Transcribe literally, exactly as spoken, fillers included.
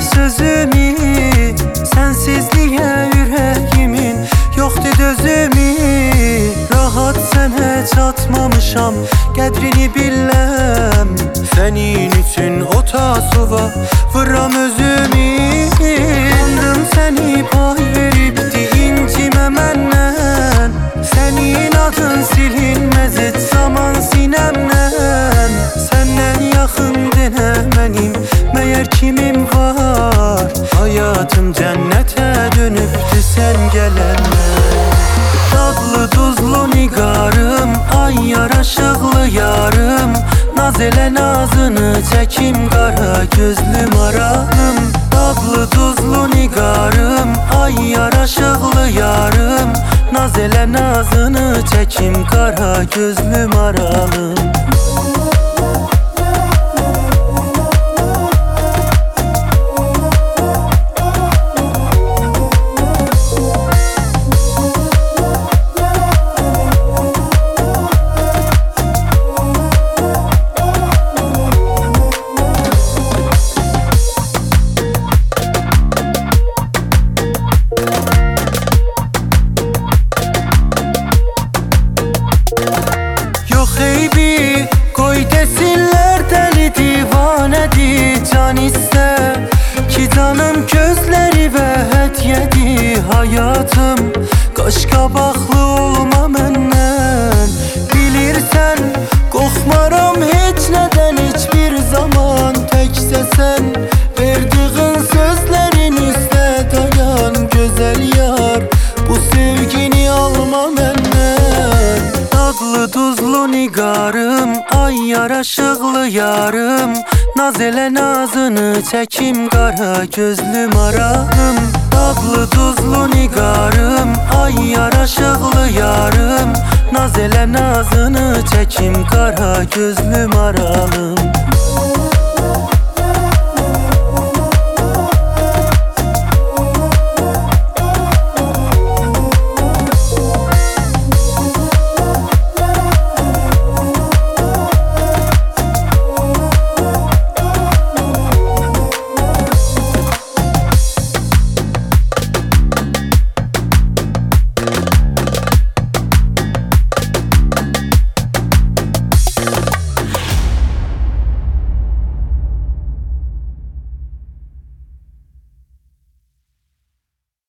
sözümü, sensizliğe yüreğimin yoktu dözümü. Rahat sənə çatmamışam, qədrini biləm. Sənin üçün ota suva vuram özümü. Andım səni pay veribdi incimə məndən. Sənin adın silinməz et zaman sinəmdən. Səndən yaxın denə mənim məyər kimim var? Hayatım cənnətə dönübdü sən gələndən. Dadlı duzlu nigarım, ay yaraşıqlı yarım. Naz elə nazını çəkim qara gözlüm aralım. Dadlı duzlu nigarım, ay yaraşıqlı yarım. Naz elə nazını çəkim qara gözlüm aralım. Xeybi qoy desinlər dəli divanədir. Can istə ki canım gözləri və hədiyyədir həyatım. Qaş qabaqlı olma məndən, bilirsən qorxmaram heç nədən heç bir zaman. Təkcə sən verdiğin sözlərin üstə dayan gözəl yar. Bu sevgini alma məndən. Dadlı duzlu nigarım, ay yaraşıqlı yarım. Naz elə nazını çəkim qara gözlüm aralım. Dadlı duzlu nigarım, ay yaraşıqlı yarım. Naz elə nazını çəkim qara gözlüm aralım.